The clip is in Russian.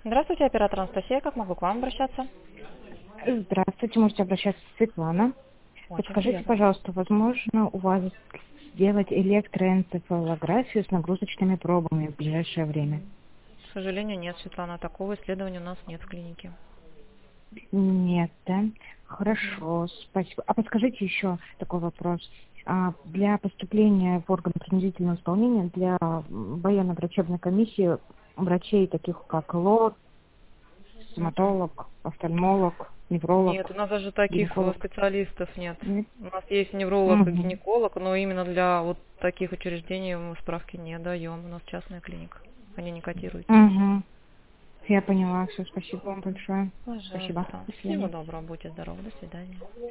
Здравствуйте, оператор Анастасия. Как могу к вам обращаться? Здравствуйте, можете обращаться Светлана. Очень Подскажите, приятно. пожалуйста, возможно у вас сделать электроэнцефалографию с нагрузочными пробами в ближайшее время? К сожалению, нет, Светлана. Такого исследования у нас нет в клинике. Нет, да? Мгм. Хорошо, спасибо. А подскажите еще такой вопрос. Для поступления в орган принудительного исполнения для военно-врачебной комиссии врачей, таких как лор, Мгм. стоматолог, офтальмолог, Нет, у невролог, нас даже таких гинеколог. специалистов нет. Нет? У нас есть невролог и Мгм. гинеколог, но именно для вот таких учреждений мы справки не даем. У нас частная клиника. Они не котируются. Мгм. Я поняла. Все, спасибо вам большое. Спасибо. Пожалуйста. До Всего свидания. доброго. Будьте здоровы. До свидания.